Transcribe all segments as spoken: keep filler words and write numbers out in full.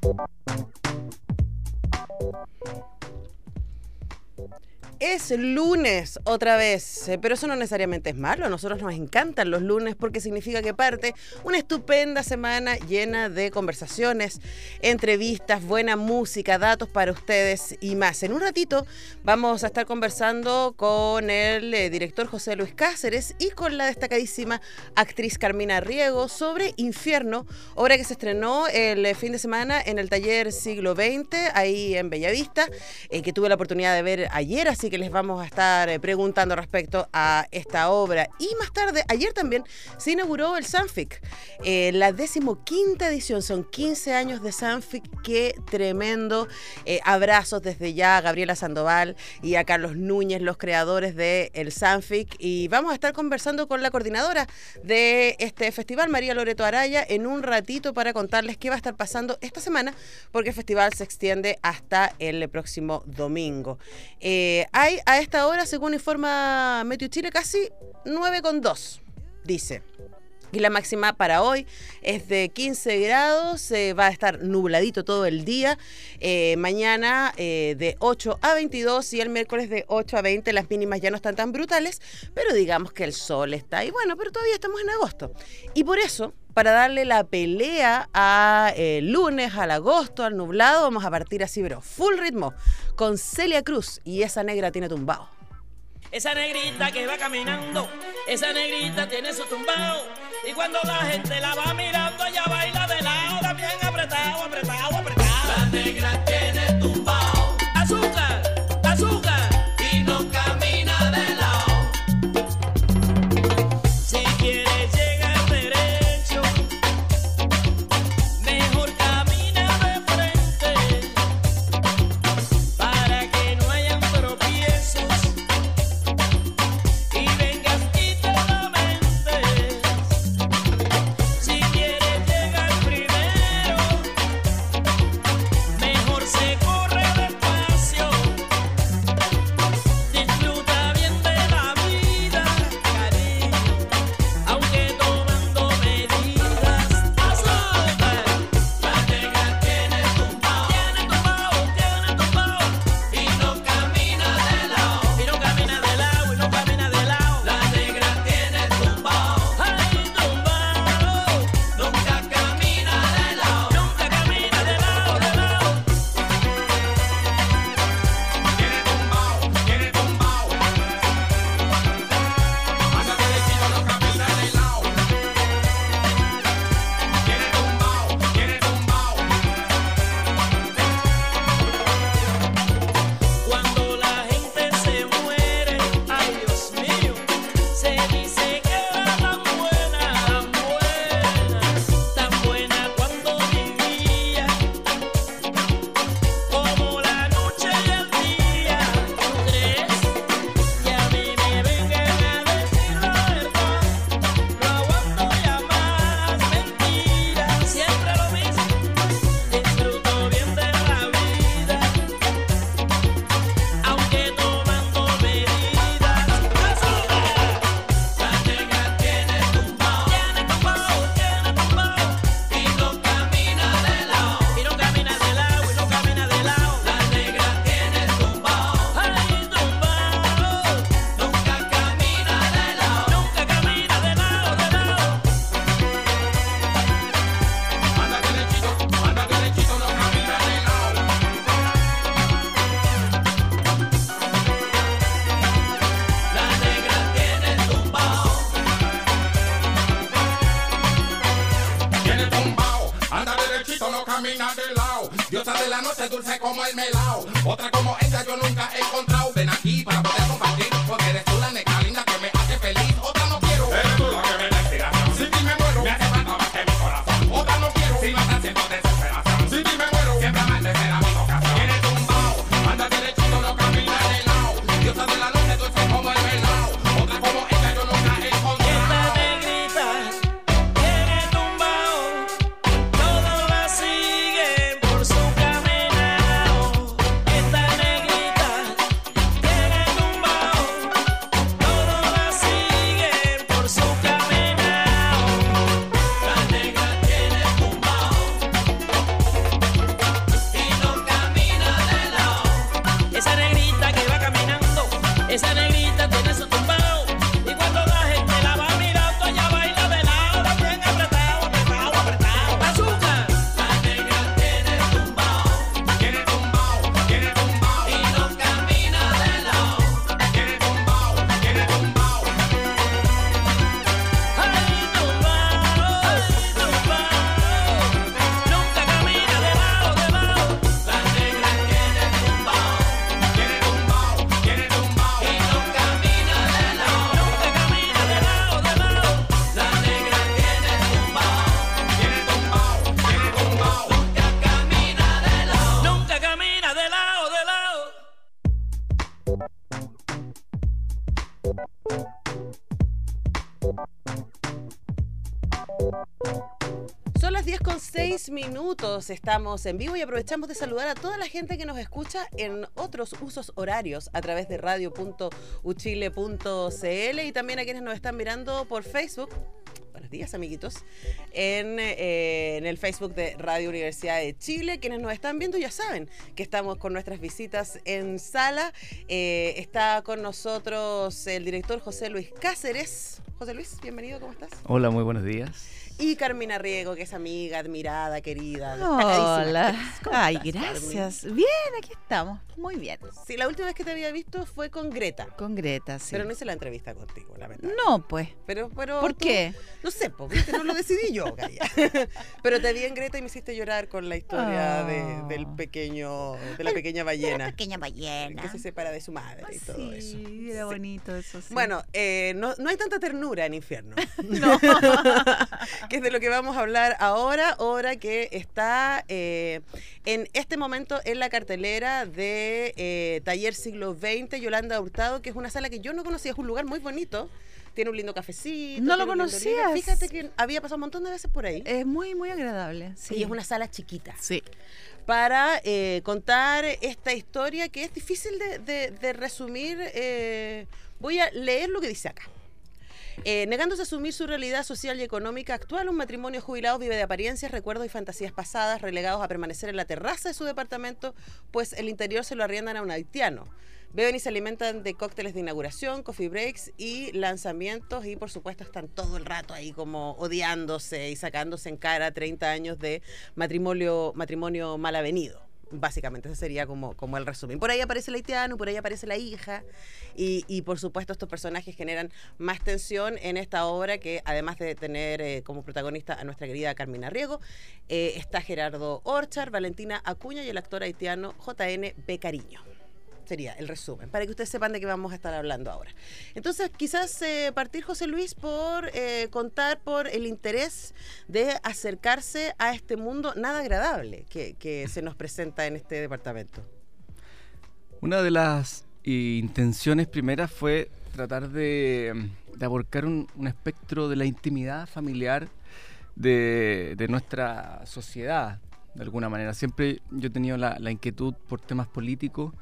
Es lunes otra vez, pero eso no necesariamente es malo. A nosotros nos encantan los lunes porque significa que parte una estupenda semana llena de conversaciones, entrevistas, buena música, datos para ustedes y más. En un ratito vamos a estar conversando con el eh, director José Luis Cáceres y con la destacadísima actriz Carmina Riego sobre Infierno, obra que se estrenó el eh, fin de semana en el taller Siglo veinte, ahí en Bellavista, eh, que tuve la oportunidad de ver ayer, así que les vamos a estar eh, preguntando respecto a esta obra. Y más tarde, ayer también se inauguró el Sanfic, eh, la decimoquinta edición, son quince años de Sanfic, qué tremendo. Eh, abrazos desde ya a Gabriela Sandoval y a Carlos Núñez, los creadores del Sanfic, y vamos a estar conversando con la coordinadora de este festival, María Loreto Araya, en un ratito para contarles qué va a estar pasando esta semana, porque el festival se extiende hasta el próximo domingo. Eh, Hay a esta hora, según informa Meteo Chile, casi nueve coma dos, dice. Y la máxima para hoy es de quince grados, eh, va a estar nubladito todo el día. Eh, mañana eh, de ocho a veintidós y el miércoles de ocho a veinte. Las mínimas ya no están tan brutales, pero digamos que el sol está ahí. Bueno, pero todavía estamos en agosto. Y por eso, para darle la pelea a eh, lunes, al agosto, al nublado, vamos a partir así, bro, full ritmo, con Celia Cruz y Esa Negra Tiene Tumbao. Esa negrita que va caminando, esa negrita tiene su tumbao. Y cuando la gente la va mirando, ella baila de lado, también apretado, apretado, apretado. La negra tiene tumbao, azúcar, azúcar, y no camina de lado. Si quieres llegar derecho, mejor camina de frente, para que no hayan tropiezos. Esta negrita minutos estamos en vivo y aprovechamos de saludar a toda la gente que nos escucha en otros usos horarios a través de radio punto u chile punto c l y también a quienes nos están mirando por Facebook. Buenos días, amiguitos. En, eh, en el Facebook de Radio Universidad de Chile. Quienes nos están viendo ya saben que estamos con nuestras visitas en sala. Eh, está con nosotros el director José Luis Cáceres. José Luis, bienvenido, ¿cómo estás? Hola, muy buenos días. Y Carmina Riego, que es amiga, admirada, querida. Hola. Ay, estás, gracias. Carmen? Bien, aquí estamos. Muy bien. Sí, la última vez que te había visto fue con Greta. Con Greta, sí. Pero no hice la entrevista contigo, lamentablemente. No, pues. Pero, pero ¿Por tú, qué? No sé, pues, ¿viste? No lo decidí yo, Gaya. Pero te vi en Greta y me hiciste llorar con la historia Oh. de, del pequeño, de la pequeña ballena. La pequeña ballena. Que se separa de su madre y todo sí, eso. era Sí. bonito eso, sí. Bueno, eh, no, no hay tanta ternura en Infierno. no. Que es de lo que vamos a hablar ahora, obra que está eh, en este momento en la cartelera de eh, Taller Siglo veinte, Yolanda Hurtado, que es una sala que yo no conocía, es un lugar muy bonito, tiene un lindo cafecito. No lo tiene un lindo conocías. living. Fíjate que había pasado un montón de veces por ahí. Es muy, muy agradable. Sí. Y es una sala chiquita. Sí. Para eh, contar esta historia que es difícil de, de, de resumir. Eh, voy a leer lo que dice acá. Eh, negándose a asumir su realidad social y económica actual, un matrimonio jubilado vive de apariencias, recuerdos y fantasías pasadas, relegados a permanecer en la terraza de su departamento, pues el interior se lo arriendan a un haitiano. Beben y se alimentan de cócteles de inauguración, coffee breaks y lanzamientos, y por supuesto están todo el rato ahí como odiándose y sacándose en cara treinta años de matrimonio, matrimonio mal avenido. Básicamente, ese sería como, como el resumen. Por ahí aparece el haitiano, por ahí aparece la hija, y, y por supuesto estos personajes generan más tensión en esta obra, que además de tener eh, como protagonista a nuestra querida Carmina Riego, eh, está Gerardo Orchard, Valentina Acuña y el actor haitiano J N Becariño. Sería el resumen, para que ustedes sepan de qué vamos a estar hablando ahora. Entonces, quizás eh, partir, José Luis, por eh, contar por el interés de acercarse a este mundo nada agradable que, que se nos presenta en este departamento. Una de las eh, intenciones primeras fue tratar de, de abarcar un, un espectro de la intimidad familiar de, de nuestra sociedad, de alguna manera. Siempre yo he tenido la, la inquietud por temas políticos,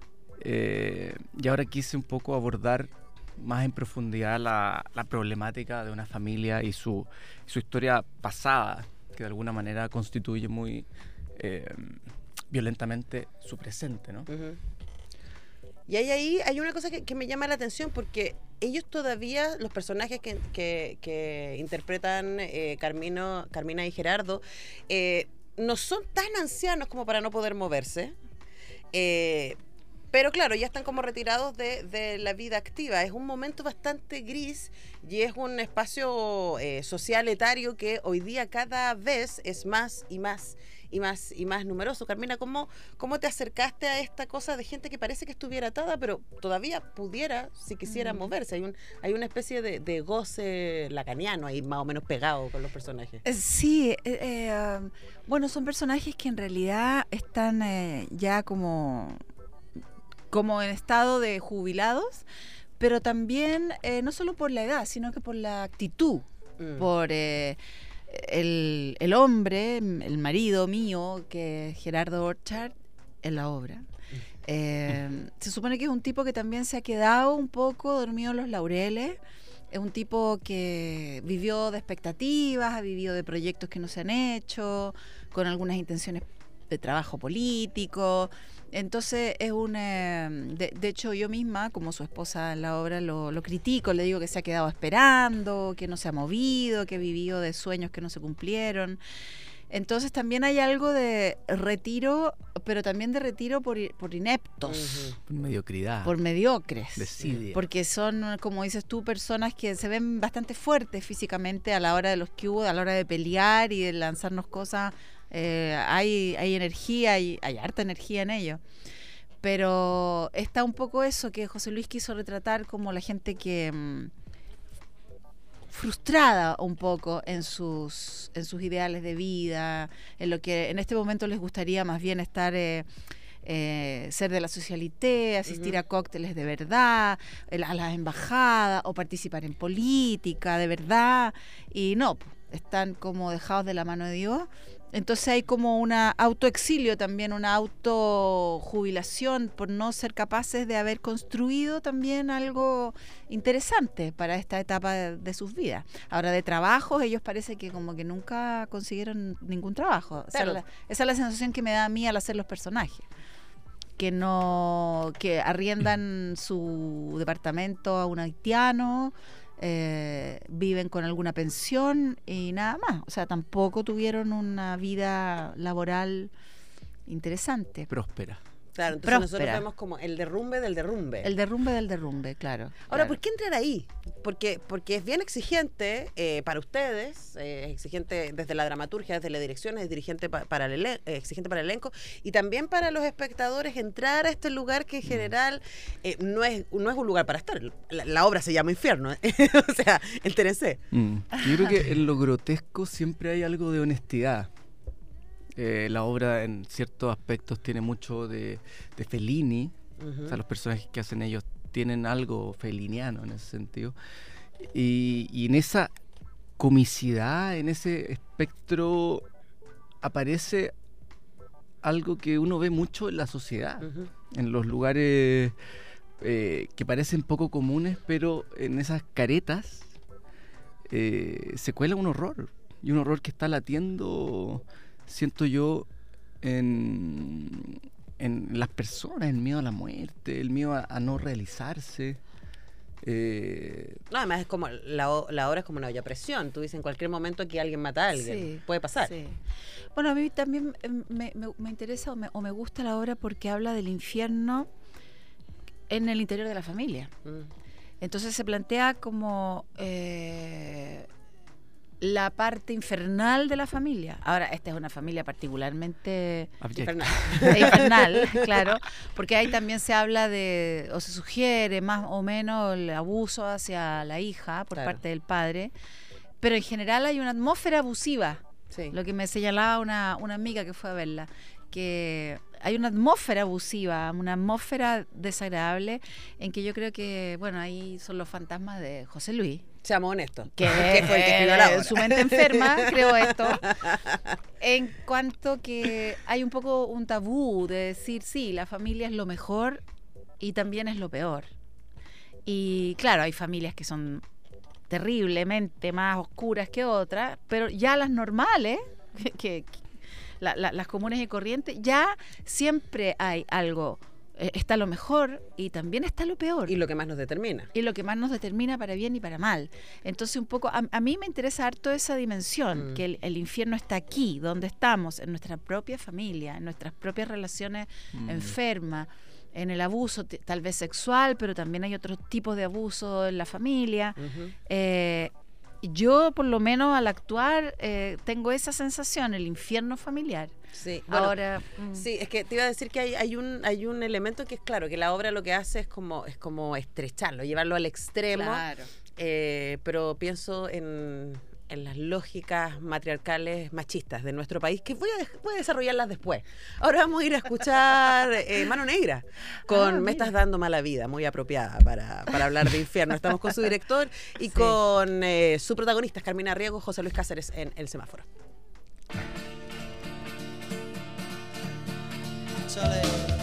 Eh, y ahora quise un poco abordar más en profundidad la, la problemática de una familia y su, su historia pasada, que de alguna manera constituye muy eh, violentamente su presente, ¿no? Uh-huh. Y ahí, ahí hay una cosa que, que me llama la atención, porque ellos todavía, los personajes que, que, que interpretan eh, Carmino, Carmina y Gerardo, eh, no son tan ancianos como para no poder moverse. Eh, Pero claro, ya están como retirados de, de la vida activa. Es un momento bastante gris y es un espacio eh, social etario que hoy día cada vez es más y más y más y más numeroso. Carmina, ¿cómo, cómo te acercaste a esta cosa de gente que parece que estuviera atada, pero todavía pudiera, si quisiera, mm. moverse? Hay, un, hay una especie de, de goce lacaniano ahí más o menos pegado con los personajes. Sí, eh, eh, bueno, son personajes que en realidad están eh, ya como... como en estado de jubilados, pero también eh, no solo por la edad, sino que por la actitud, mm. por eh, el, el hombre, el marido mío, que es Gerardo Orchard, en la obra. Eh, se supone que es un tipo que también se ha quedado un poco dormido en los laureles. Es un tipo que vivió de expectativas, ha vivido de proyectos que no se han hecho, con algunas intenciones de trabajo político. Entonces es un eh, de, de hecho yo misma, como su esposa en la obra, lo, lo critico, le digo que se ha quedado esperando, que no se ha movido, que ha vivido de sueños que no se cumplieron. Entonces también hay algo de retiro, pero también de retiro por, por ineptos. Uh-huh. Por mediocridad. Por mediocres. Desidia. Porque son, como dices tú, personas que se ven bastante fuertes físicamente a la hora de los que hubo, a la hora de pelear y de lanzarnos cosas. Eh, hay, hay energía, hay, hay harta energía en ello. Pero está un poco eso que José Luis quiso retratar como la gente que... Mmm, frustrada un poco en sus en sus ideales de vida, en lo que en este momento les gustaría más bien estar eh, eh, ser de la socialité, asistir uh-huh. a cócteles de verdad, a las embajadas o participar en política de verdad, y no, están como dejados de la mano de Dios Entonces hay como una autoexilio también, una autojubilación por no ser capaces de haber construido también algo interesante para esta etapa de, de sus vidas. Ahora, de trabajos, ellos parece que como que nunca consiguieron ningún trabajo. Esa, Claro. es la, esa es la sensación que me da a mí al hacer los personajes. Que no, que arriendan su departamento a un haitiano, eh, viven con alguna pensión y nada más. O sea, tampoco tuvieron una vida laboral interesante. Próspera. Claro, entonces nosotros Próspera. vemos como el derrumbe del derrumbe. El derrumbe del derrumbe, claro. Ahora, claro. ¿por qué entrar ahí? Porque, porque es bien exigente eh, para ustedes, eh, es exigente desde la dramaturgia, desde la dirección, es dirigente pa- para el elen- eh, exigente para el elenco y también para los espectadores entrar a este lugar que en general eh, no, es, no es un lugar para estar. La, la obra se llama Infierno, ¿eh? O sea, entérense. Mm. Yo creo que en lo grotesco siempre hay algo de honestidad. Eh, la obra en ciertos aspectos tiene mucho de, de Fellini. Ujú. O sea, los personajes que hacen ellos tienen algo feliniano en ese sentido. Y, y en esa comicidad, en ese espectro, aparece algo que uno ve mucho en la sociedad, Ujú. en los lugares eh, que parecen poco comunes, pero en esas caretas eh, se cuela un horror. Y un horror que está latiendo, siento yo, en, en las personas, el miedo a la muerte, el miedo a, a no realizarse. Eh, No, además es como la, o- la obra es como una olla a presión. Tú dices en cualquier momento que alguien mata a alguien. Sí, Puede pasar. sí. Bueno, a mí también eh, me, me- me interesa o me, o me gusta la obra porque habla del infierno en el interior de la familia. Mm. Entonces se plantea como eh, la parte infernal de la familia. Ahora, esta es una familia particularmente abyecta. Infernal. infernal, claro, porque ahí también se habla de, o se sugiere más o menos el abuso hacia la hija por Claro. parte del padre, pero en general hay una atmósfera abusiva. Sí. Lo que me señalaba una, una amiga que fue a verla, que hay una atmósfera abusiva, una atmósfera desagradable, en que yo creo que, bueno, ahí son los fantasmas de José Luis, Seamos honestos. que fue el que escribió la en obra. su mente enferma, creo esto, en cuanto que hay un poco un tabú de decir, sí, la familia es lo mejor y también es lo peor. Y claro, hay familias que son terriblemente más oscuras que otras, pero ya las normales, que, que- la- la- las comunes y corrientes, ya siempre hay algo, eh, está lo mejor y también está lo peor. Y lo que más nos determina. Y lo que más nos determina para bien y para mal. Entonces, un poco, a, a mí me interesa harto esa dimensión, Mm. que el, el infierno está aquí, donde estamos, en nuestra propia familia, en nuestras propias relaciones Mm. enfermas, en el abuso t- tal vez sexual, pero también hay otros tipos de abuso en la familia. Ujú. Eh, yo, por lo menos, al actuar, eh, tengo esa sensación, el infierno familiar. Sí. Bueno, Ahora, mm, sí, es que te iba a decir que hay, hay un hay un elemento que es claro, que la obra lo que hace es como es como estrecharlo, llevarlo al extremo. claro. Eh, pero pienso en, en las lógicas matriarcales machistas de nuestro país, que voy a, dej- voy a desarrollarlas después. Ahora vamos a ir a escuchar eh, Mano Negra con Ah, Me mira. estás dando mala vida, muy apropiada para, para hablar de infierno. Estamos con su director y Sí. con eh, su protagonista, Carmina Riego, José Luis Cáceres en El Semáforo. Chale.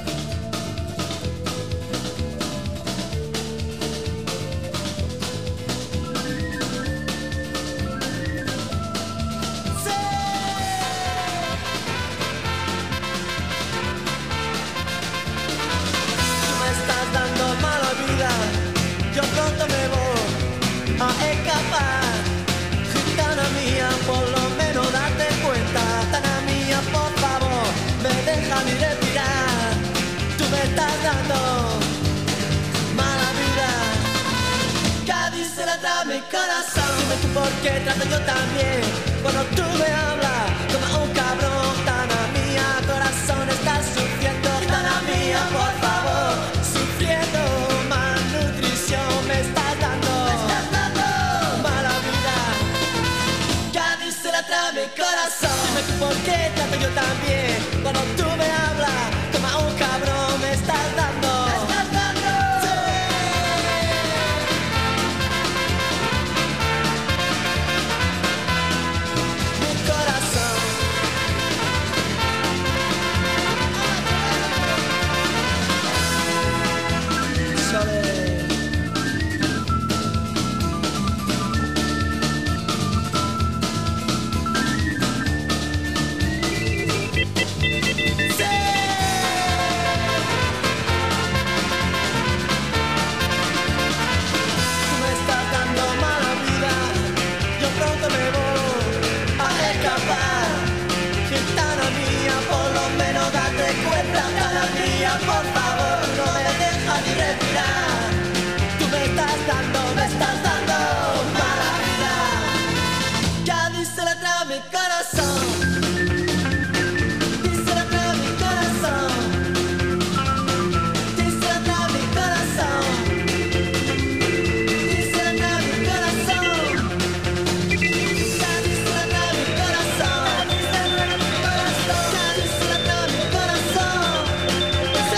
Tú me estás dando mala vida, yo pronto me voy a escapar. Gitana mía, por lo menos date cuenta. Gitana mía, por favor, me deja ni respirar. Tú me estás dando mala vida. Cádiz se la da mi corazón. Dime tú por qué trato yo también. Cuando tú me hablas como un cabrón. Gitana mía, corazón, estás sufriendo. Gitana mía, por favor, sufriendo malnutrición. Me estás dando, mala vida. Cádiz se la trae mi corazón. Dime tú por qué trato yo también. Cuando tú me hablas como un cabrón. Me estás dando, me estás dando. Mi corazón. por favor, no me dejas ni respirar. Tú me estás dando, me estás dando mala vida. Ya dice la letra a mi corazón. Dice la letra a mi corazón. Dice la letra a mi corazón. Dice la letra a mi corazón. Ya dice la letra a mi corazón. Dice la letra a mi corazón. Ya dice la letra a mi corazón. Sí.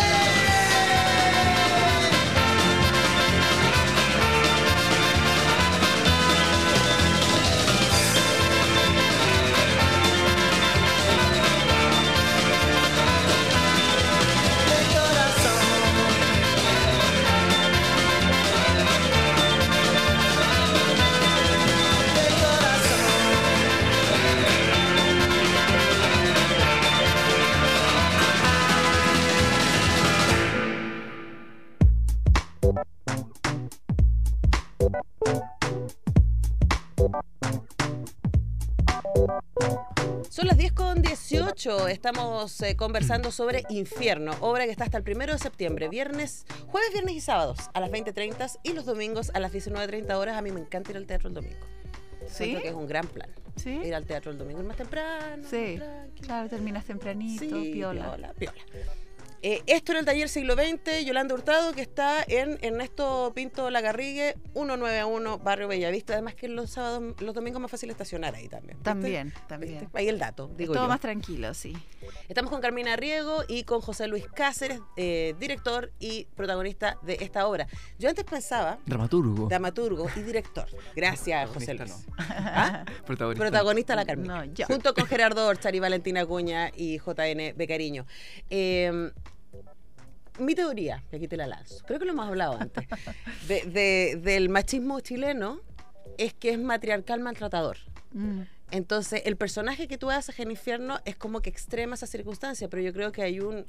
De corazón. De corazón. Son las diez con dieciocho, estamos eh, conversando sobre Infierno, obra que está hasta el primero de septiembre, viernes, jueves, viernes y sábados a las veinte treinta y los domingos a las diecinueve treinta horas. A mí me encanta ir al teatro el domingo. ¿Sí? Creo que es un gran plan. ¿Sí? Ir al teatro el domingo, ir más temprano. Sí, tranquilo. claro, terminas tempranito, Sí, piola. piola, piola. Eh, esto en el taller Siglo veinte, Yolanda Hurtado, que está en Ernesto Pinto Lagarrigue, ciento noventa y uno, Barrio Bellavista. Además que los sábados, los domingos es más fácil estacionar ahí también. ¿viste? También, también. ¿Viste? Ahí el dato, digo Todo yo. más tranquilo, sí. Estamos con Carmina Riego y con José Luis Cáceres, eh, director y protagonista de esta obra. Yo antes pensaba, Dramaturgo. dramaturgo y director. Gracias, José Luis. ¿Ah? Protagonista. Protagonista la Carmina. No, yo. Junto con Gerardo Orchar y Valentina Acuña y J N Becariño. Eh, mi teoría, que aquí te la lanzo, creo que lo hemos hablado antes, de, de- del machismo chileno es que es matriarcal maltratador. Mm. Entonces, el personaje que tú haces en Infierno es como que extrema esa circunstancia, pero yo creo que hay un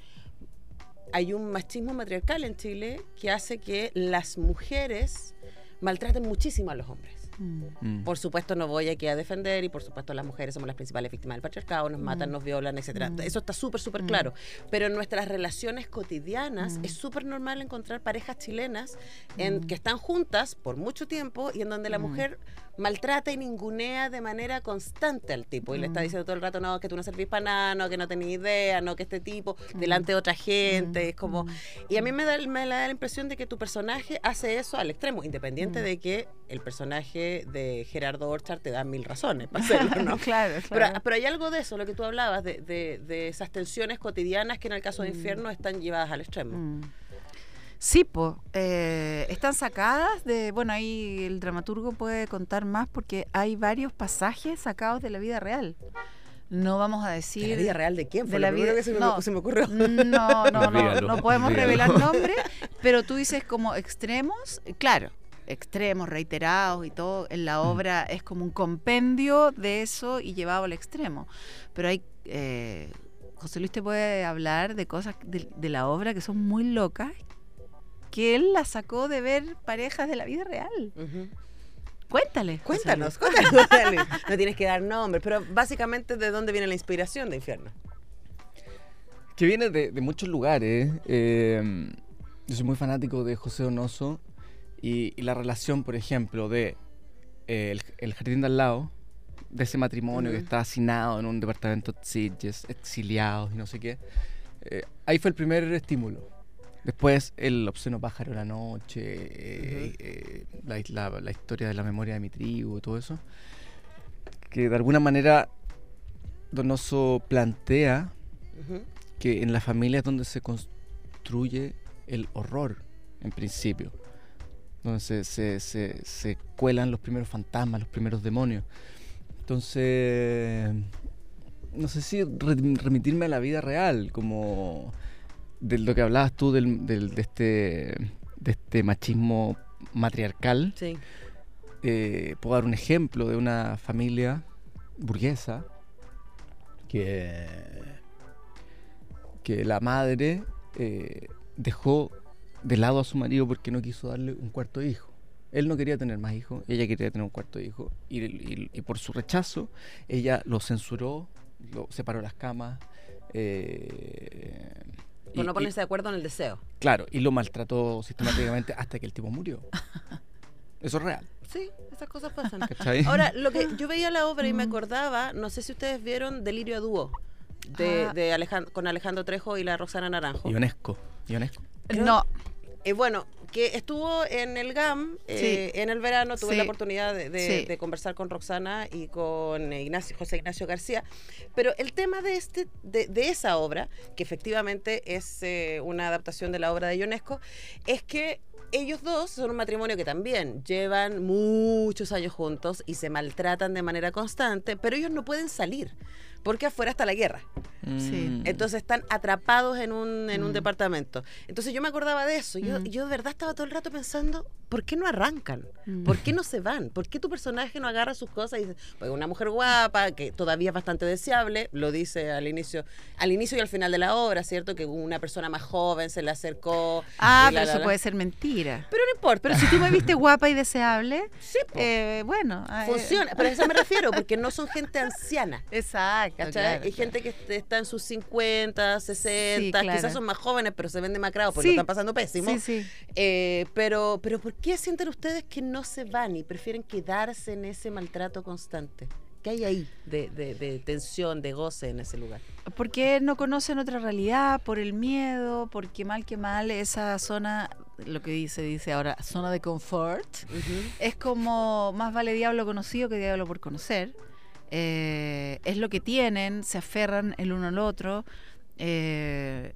hay un machismo matriarcal en Chile que hace que las mujeres maltraten muchísimo a los hombres. Mm. Mm. Por supuesto no voy aquí a defender y por supuesto las mujeres somos las principales víctimas del patriarcado, nos matan, nos violan, etcétera. Mm. Eso está súper, súper Mm. claro. Pero en nuestras relaciones cotidianas Mm. es súper normal encontrar parejas chilenas en, Mm. que están juntas por mucho tiempo y en donde la Mm. mujer maltrata y ningunea de manera constante al tipo y le está Mm. diciendo todo el rato, no, que tú no servís para nada, no, que no tenés idea, no, que este tipo delante de otra gente, Mm. es como... Mm. Y a mí me da, me da la impresión de que tu personaje hace eso al extremo, independiente Mm. de que el personaje de Gerardo Orchard te da mil razones para hacerlo, ¿no? Claro, Pero, claro. pero hay algo de eso, lo que tú hablabas, de, de, de esas tensiones cotidianas que en el caso de Mm. Infierno están llevadas al extremo. Mm. Sí, pues, están sacadas de, bueno, ahí el dramaturgo puede contar más porque hay varios pasajes sacados de la vida real. No vamos a decir... ¿De la vida real de quién? Fue de lo la primero vida- que se me, no. se me ocurrió. No, no, no, Dígalo, no podemos dígalo. revelar nombres, pero tú dices como extremos, claro, extremos, reiterados y todo, en la obra es como un compendio de eso y llevado al extremo. Pero hay, eh, José Luis te puede hablar de cosas de, de la obra que son muy locas, que él la sacó de ver parejas de la vida real. Ujú. Cuéntale. José Cuéntanos, Luis. cuéntanos. Dale. No tienes que dar nombres, pero básicamente ¿de dónde viene la inspiración de Infierno? Que viene de, de muchos lugares. eh, yo soy muy fanático de José Donoso y, y la relación, por ejemplo, de eh, el, el jardín de al lado, de ese matrimonio que Mm. está hacinado en un departamento de Sitges, exiliados y no sé qué. Eh, ahí fue el primer estímulo. Después el obsceno pájaro de la noche, eh, eh, la, la- la historia de la memoria de mi tribu y todo eso. Que de alguna manera Donoso plantea Ujú. que en la familia es donde se construye el horror, en principio. Donde se, se, se, se cuelan los primeros fantasmas, los primeros demonios. Entonces, no sé si re- remitirme a la vida real, como de lo que hablabas tú del, del- de, este, de este machismo matriarcal. Sí. Eh, puedo dar un ejemplo de una familia burguesa que, que la madre eh, dejó de lado a su marido porque no quiso darle un cuarto hijo. Él no quería tener más hijos, ella quería tener un cuarto hijo y, y- y por su rechazo ella lo censuró, lo separó las camas eh, Por Y- no y- ponerse de acuerdo en el deseo. Claro, y lo maltrató sistemáticamente hasta que el tipo murió. Eso es real, Sí, esas cosas pasan. ¿cachai? Ahora, lo que yo veía la obra y me acordaba, no sé si ustedes vieron Delirio a dúo, de, Ah. de Alejan- con Alejandro Trejo y la Roxana Naranjo. Ionesco, Ionesco. Creo- No, Eh, bueno, que estuvo en el G A M eh, en el verano, tuve Sí. la oportunidad de, de- Sí. de conversar con Roxana y con eh, Ignacio, José Ignacio García, pero el tema de este de, de esa obra, que efectivamente es eh, una adaptación de la obra de Ionesco, es que ellos dos son un matrimonio que también llevan muchos años juntos y se maltratan de manera constante, pero ellos no pueden salir porque afuera está la guerra. Sí. Mm. Entonces están atrapados en un, en un Mm. departamento. Entonces yo me acordaba de eso. Yo, Mm. yo de verdad estaba todo el rato pensando, ¿por qué no arrancan? Mm. ¿Por qué no se van? ¿Por qué tu personaje no agarra sus cosas y dice, pues una mujer guapa, que todavía es bastante deseable, lo dice al inicio, al inicio y al final de la obra, ¿cierto? Que una persona más joven se le acercó. Ah, y la, pero la, eso la. puede ser mentira. Pero no importa. Pero si tú me viste guapa y deseable, sí, po, eh, bueno. ah, eh, funciona. Pero a eso me refiero, porque no son gente anciana. Exacto. ¿Cachai? claro, Hay claro. gente que est- está en sus cincuenta, sesenta, Sí, claro. quizás son más jóvenes, pero se ven demacrados porque Sí. lo están pasando pésimo. Sí, sí. Eh, pero, pero ¿por qué sienten ustedes que no se van y prefieren quedarse en ese maltrato constante? ¿Qué hay ahí de, de- de tensión, de goce en ese lugar? Porque no conocen otra realidad, por el miedo, porque mal que mal esa zona, lo que dice, dice ahora, zona de confort, es como más vale diablo conocido que diablo por conocer. Eh, es lo que tienen, se aferran el uno al otro. eh,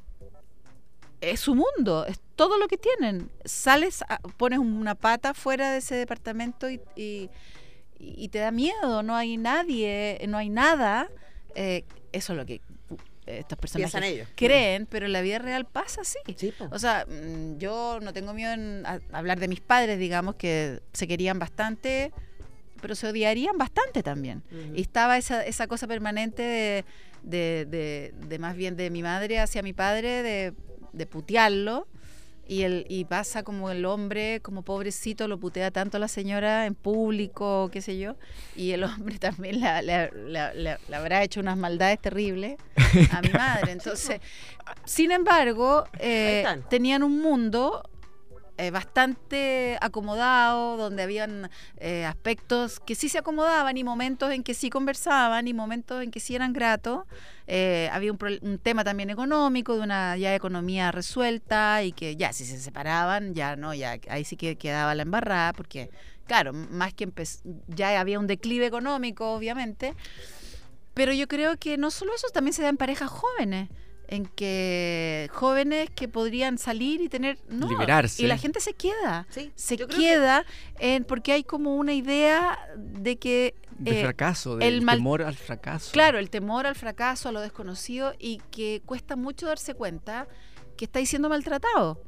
es su mundo, es todo lo que tienen. Sales, a- pones una pata fuera de ese departamento y, y, y te da miedo, no hay nadie, no hay nada. Eh, eso es lo que uh, estas personas Piensan ellos. creen, pero en la vida real pasa así. Sí, po. O sea, mm, yo no tengo miedo en a- hablar de mis padres, digamos, que se querían bastante, pero se odiarían bastante también. Ujú. Y estaba esa, esa cosa permanente de, de, de- de más bien de mi madre hacia mi padre, de, de putearlo. Y, el, y pasa como el hombre, como pobrecito, lo putea tanto a la señora en público, qué sé yo, y el hombre también la, la- la- la- le habrá hecho unas maldades terribles a mi madre. Entonces, sin embargo, eh, Ahí están. tenían un mundo eh, bastante acomodado, donde habían eh, aspectos que sí se acomodaban y momentos en que sí conversaban y momentos en que sí eran gratos. Eh, había un, pro- un tema también económico, de una ya economía resuelta y que ya si se separaban, ya no, ya ahí sí que quedaba la embarrada, porque claro, más que empe- ya había un declive económico, obviamente, pero yo creo que no solo eso, también se da en parejas jóvenes, en que jóvenes que podrían salir y tener no, Liberarse. y la gente se queda, Sí, se yo creo queda en, porque hay como una idea de que De eh, fracaso, del el mal- temor al fracaso. claro, el temor al fracaso, a lo desconocido, y que cuesta mucho darse cuenta que estáis siendo maltratado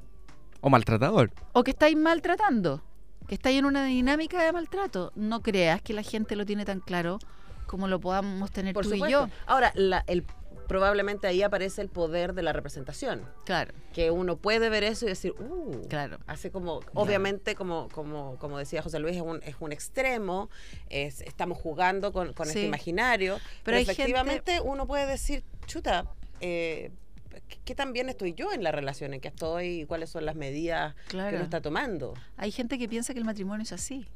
O maltratador. o que estáis maltratando, que estáis en una dinámica de maltrato. No creas que la gente lo tiene tan claro como lo podamos tener Por tú y supuesto. yo. Ahora, la- el, probablemente ahí aparece el poder de la representación. Claro, Que uno puede ver eso y decir, uh, claro. hace como, obviamente, como, como, como decía José Luis, es un, es un extremo, es, estamos jugando con, con Sí. este imaginario, pero, hay efectivamente uno puede decir, chuta, eh, ¿qué, qué tan bien estoy yo en la relación en que estoy y cuáles son las medidas que Claro. uno está tomando? Hay gente que piensa que el matrimonio es así.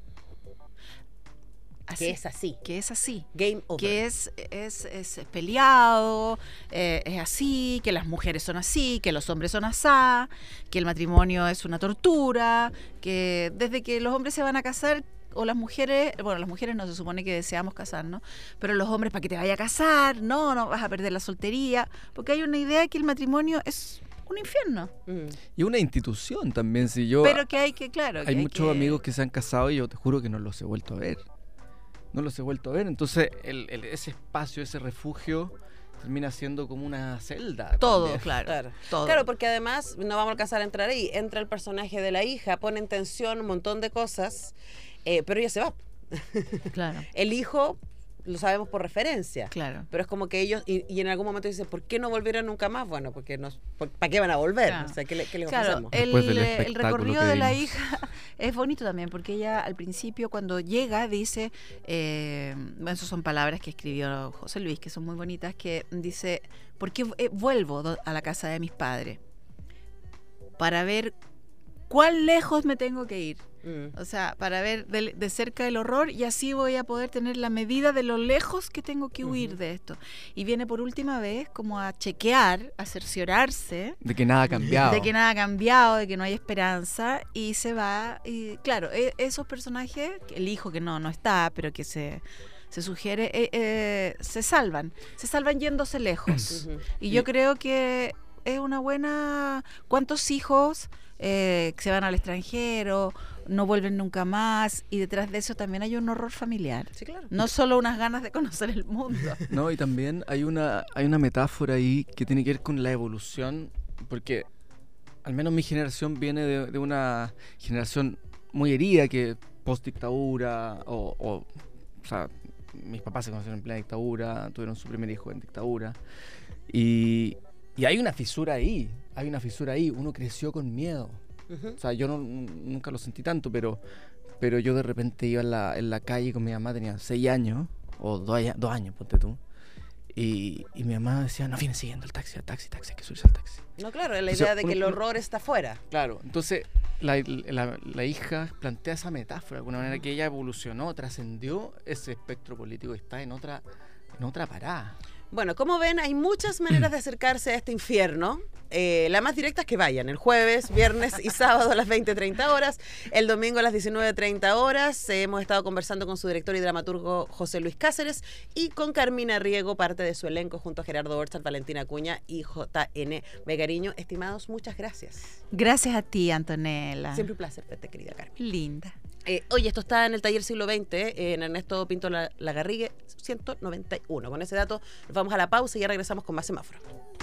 Así, Que es así, que es así. game over. Que es, es, es peleado, eh, es así, que las mujeres son así, que los hombres son asá, que el matrimonio es una tortura, que desde que los hombres se van a casar, o las mujeres, bueno, las mujeres no se supone que deseamos casarnos, pero los hombres, para que te vaya a casar, no, no vas a perder la soltería, porque hay una idea que el matrimonio es un infierno, Mm. Y una institución también. Si yo, pero que hay que, claro, que hay muchos que- amigos que se han casado y yo te juro que no los he vuelto a ver. No los he vuelto a ver. Entonces, el, el- ese espacio, ese refugio, termina siendo como una celda. todo, también. claro, Claro. todo. Claro, porque además no vamos a alcanzar a entrar ahí. Entra el personaje de la hija, pone en tensión un montón de cosas, eh, pero ella se va. claro. El hijo lo sabemos por referencia. Claro. Pero es como que ellos, y, y en algún momento dicen, ¿por qué no volvieron nunca más? Bueno, porque no, por- ¿para qué van a volver? Claro. O sea, ¿qué, le, qué les Claro, ofrecemos? el, Después del eh, el espectáculo recorrido que de la vimos. hija es bonito también, porque ella al principio cuando llega dice, eh, bueno, esas son palabras que escribió José Luis, que son muy bonitas, que dice, ¿por qué eh, vuelvo do- a la casa de mis padres? Para ver cuán lejos me tengo que ir. Mm. O sea, para ver de, de cerca el horror y así voy a poder tener la medida de lo lejos que tengo que huir Ujú. de esto. Y viene por última vez como a chequear, a cerciorarse De que nada ha cambiado. de que nada ha cambiado, de que no hay esperanza y se va. Y claro, e- esos personajes, el hijo que no, no está, pero que se, se sugiere, eh, eh, se salvan, se salvan yéndose lejos. Ujú. Y yo Y- creo que es una buena... ¿Cuántos hijos eh, que se van al extranjero, no vuelven nunca más? Y detrás de eso también hay un horror familiar. Sí, claro. No solo unas ganas de conocer el mundo. No, y también hay una, hay una metáfora ahí que tiene que ver con la evolución, porque al menos mi generación viene de, de una generación muy herida que post dictadura, o, o, o sea, mis papás se conocieron en plena dictadura, tuvieron su primer hijo en dictadura, y, y hay una fisura ahí, hay una fisura ahí, uno creció con miedo. Ujú. O sea, yo no, nunca lo sentí tanto, pero, pero yo de repente iba en la, en la calle con mi mamá, tenía seis años, o dos, años- dos años, ponte tú. Y, y mi mamá decía, no, viene siguiendo el taxi, el taxi, taxi, hay que subirse al taxi. No, claro, la O sea, idea de que el uno- horror está afuera. Claro, entonces la, la- la hija plantea esa metáfora, de alguna manera que ella evolucionó, trascendió ese espectro político y está en otra, en otra parada. Bueno, como ven, hay muchas maneras de acercarse a este infierno. Eh, la más directa es que vayan el jueves, viernes y sábado a las veinte treinta horas, el domingo a las diecinueve treinta horas. Eh, hemos estado conversando con su director y dramaturgo José Luis Cáceres y con Carmina Riego, parte de su elenco, junto a Gerardo Orzat, Valentina Acuña y J N Begariño. Estimados, muchas gracias. Gracias a ti, Antonella. Siempre un placer verte, querida Carmen. Linda. Eh, oye, esto está en el taller siglo veinte, eh, en Ernesto Pinto La- Lagarrigue, ciento noventa y uno. Con ese dato nos vamos a la pausa y ya regresamos con más semáforo.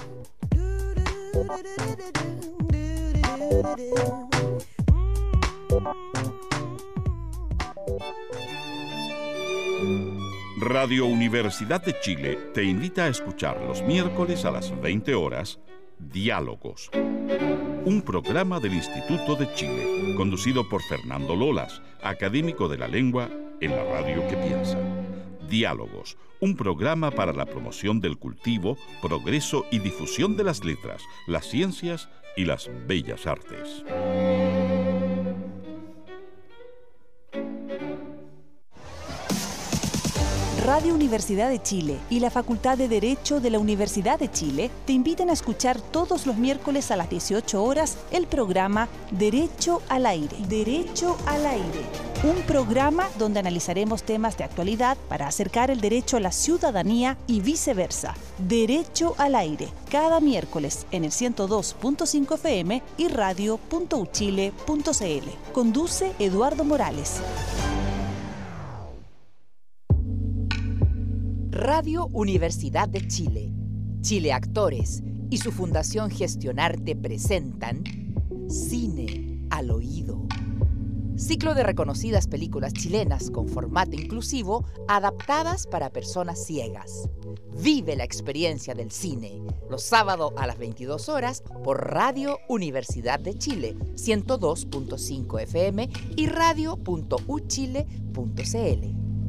Radio Universidad de Chile te invita a escuchar los miércoles a las veinte horas Diálogos, un programa del Instituto de Chile, conducido por Fernando Lolas, académico de la lengua en la radio que piensa. Diálogos, un programa para la promoción del cultivo, progreso y difusión de las letras, las ciencias y las bellas artes. Radio Universidad de Chile y la Facultad de Derecho de la Universidad de Chile te invitan a escuchar todos los miércoles a las dieciocho horas el programa Derecho al Aire. Derecho al Aire. Un programa donde analizaremos temas de actualidad para acercar el derecho a la ciudadanía y viceversa. Derecho al Aire, cada miércoles en el ciento dos punto cinco F M y radio punto u chile punto c l. Conduce Eduardo Morales. Radio Universidad de Chile, Chile Actores y su Fundación Gestionarte presentan Cine al Oído. Ciclo de reconocidas películas chilenas con formato inclusivo adaptadas para personas ciegas. Vive la experiencia del cine los sábados a las veintidós horas por Radio Universidad de Chile, ciento dos punto cinco F M y radio punto u chile punto c l.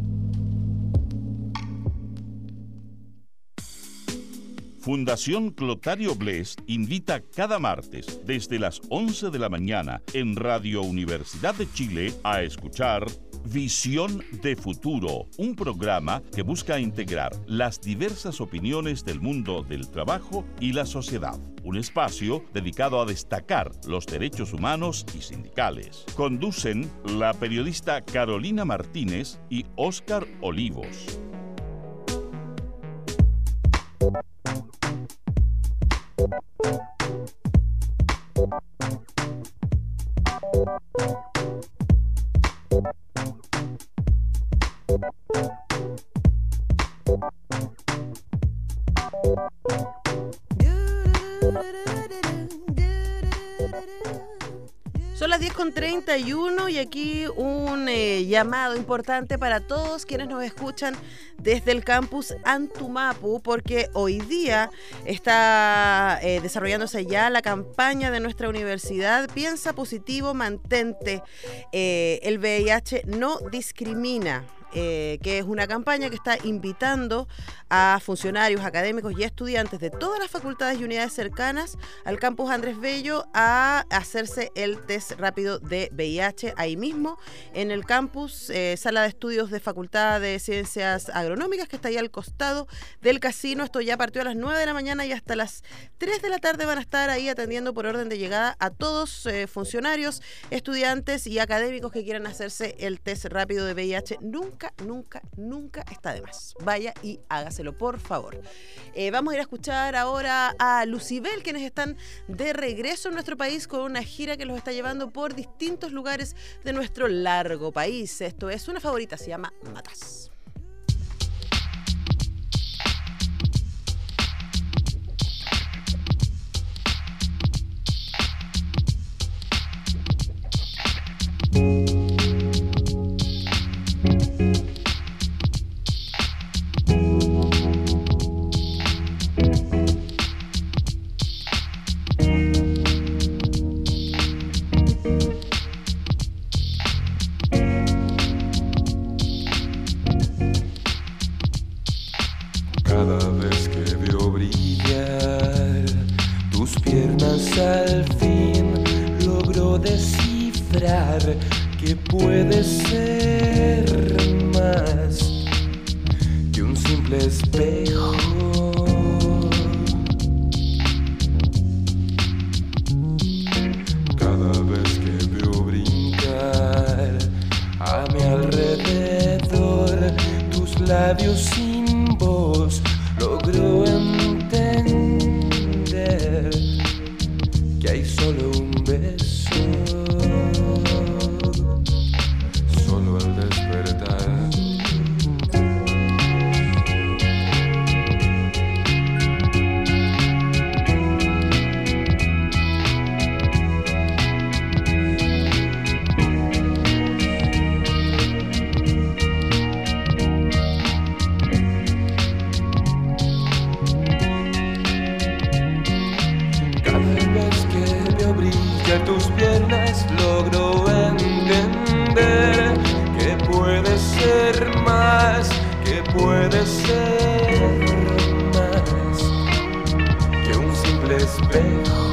Fundación Clotario Blest invita cada martes desde las once de la mañana en Radio Universidad de Chile a escuchar Visión de Futuro, un programa que busca integrar las diversas opiniones del mundo del trabajo y la sociedad. Un espacio dedicado a destacar los derechos humanos y sindicales. Conducen la periodista Carolina Martínez y Óscar Olivos. Son las diez con treinta y uno y aquí un eh, llamado importante para todos quienes nos escuchan desde el campus Antumapu, porque hoy día está eh, desarrollándose ya la campaña de nuestra universidad Piensa Positivo, Mantente. Eh, el V I H no discrimina. Eh, que es una campaña que está invitando a funcionarios, académicos y estudiantes de todas las facultades y unidades cercanas al campus Andrés Bello a hacerse el test rápido de V I H ahí mismo en el campus, eh, sala de estudios de Facultad de Ciencias Agronómicas, que está ahí al costado del casino. Esto ya partió a las nueve de la mañana y hasta las tres de la tarde van a estar ahí atendiendo por orden de llegada a todos eh, funcionarios, estudiantes y académicos que quieran hacerse el test rápido de V I H. Nunca Nunca, nunca está de más. Vaya y hágaselo, por favor. Eh, vamos a ir a escuchar ahora a Lucibel, quienes están de regreso en nuestro país con una gira que los está llevando por distintos lugares de nuestro largo país. Esto es una favorita, se llama Matas. Cada vez que veo brillar tus piernas, al fin logro descifrar que puedes ser más que un simple espejo. Cada vez que veo brincar a mi alrededor tus labios sin voz, logro entender que hay solo un beso, solo al despertar. Tus piernas logro entender que puedes ser más, que puedes ser más que un simple espejo,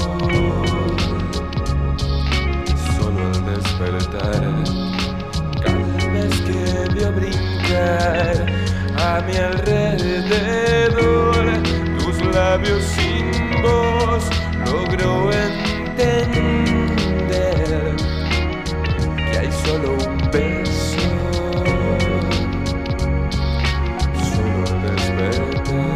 solo al despertar. Cada vez que veo brincar a mi alrededor tus labios sin voz, logro entender entender que hay solo un beso, solo al despertar.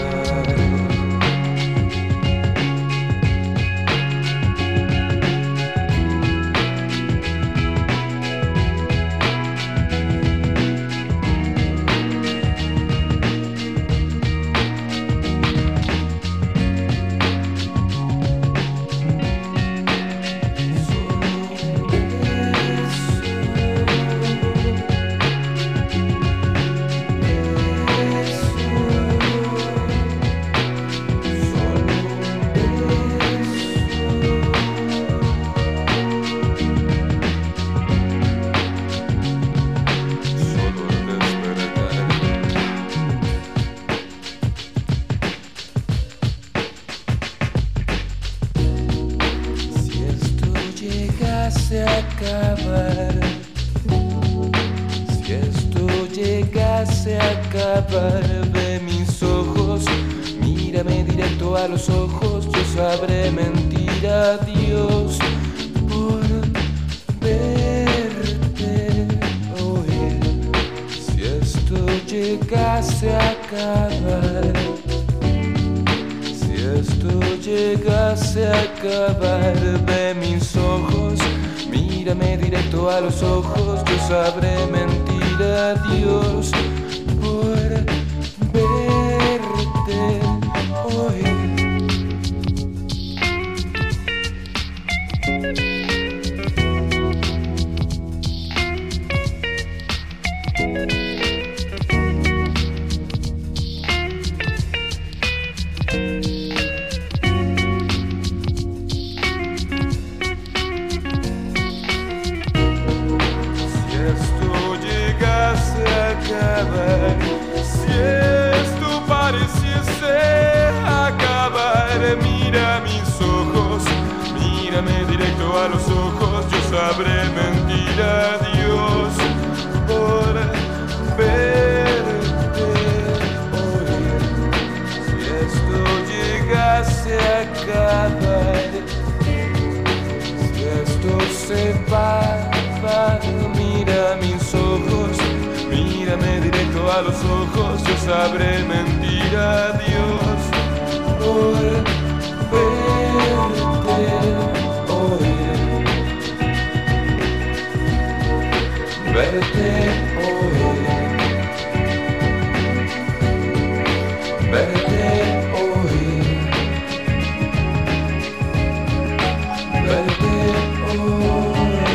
De mis ojos, mírame directo a los ojos, yo sabré mentir a Dios por verte hoy. Si esto llegase a acabar, si esto llegase a acabar, de mis ojos, mírame directo a los ojos, yo sabré mentir a Dios por verte hoy. esto llegase a acabar, si esto se va, va, mira mis ojos, mírame directo a los ojos, yo sabré mentir a Dios por verte hoy, verte hoy, verte hoy, verte hoy.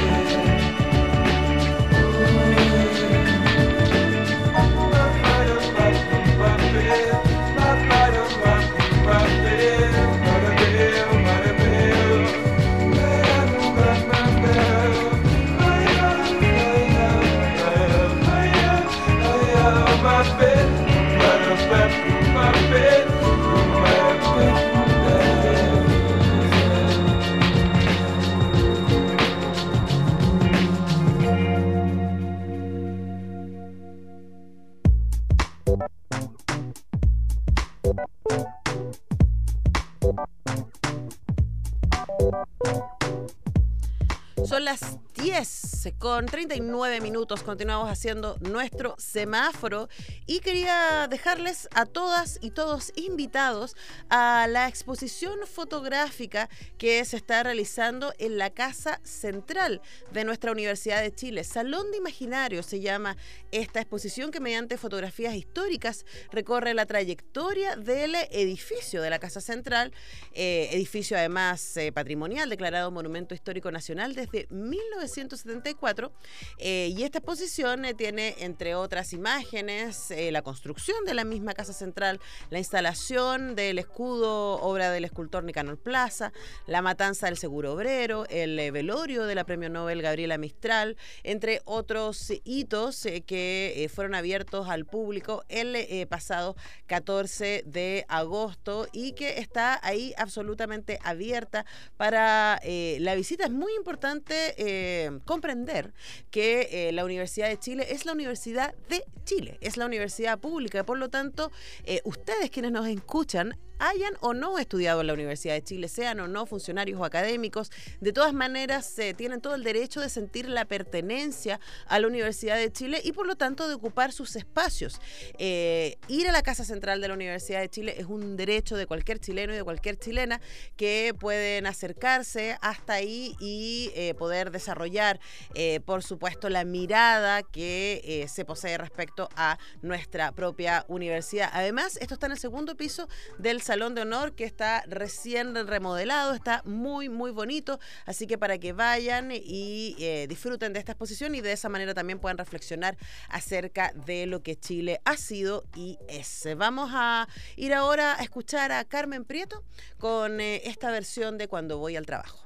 Son las diez con treinta y nueve minutos, continuamos haciendo nuestro semáforo y quería dejarles a todas y todos invitados a la exposición fotográfica que se está realizando en la Casa Central de nuestra Universidad de Chile. Salón de Imaginarios se llama esta exposición, que mediante fotografías históricas recorre la trayectoria del edificio de la Casa Central, eh, edificio además eh, patrimonial, declarado Monumento Histórico Nacional desde mil novecientos setenta y cuatro, eh, y esta exposición eh, tiene, entre otras imágenes, eh, la construcción de la misma Casa Central, la instalación del escudo, obra del escultor Nicanor Plaza, la matanza del Seguro Obrero, el eh, velorio de la Premio Nobel Gabriela Mistral, entre otros eh, hitos eh, que eh, fueron abiertos al público el eh, pasado catorce de agosto y que está ahí absolutamente abierta para eh, la visita. Es muy importante Eh, comprender que eh, la Universidad de Chile es la Universidad de Chile, es la universidad pública, y por lo tanto eh, ustedes quienes nos escuchan, hayan o no estudiado en la Universidad de Chile, sean o no funcionarios o académicos, de todas maneras eh, tienen todo el derecho de sentir la pertenencia a la Universidad de Chile y por lo tanto de ocupar sus espacios. Eh, ir a la Casa Central de la Universidad de Chile es un derecho de cualquier chileno y de cualquier chilena, que pueden acercarse hasta ahí y eh, poder desarrollar, eh, por supuesto, la mirada que eh, se posee respecto a nuestra propia universidad. Además, esto está en el segundo piso del Salón de Honor, que está recién remodelado, está muy muy bonito, así que para que vayan y eh, disfruten de esta exposición y de esa manera también puedan reflexionar acerca de lo que Chile ha sido y es. Vamos a ir ahora a escuchar a Carmen Prieto con eh, esta versión de Cuando voy al trabajo.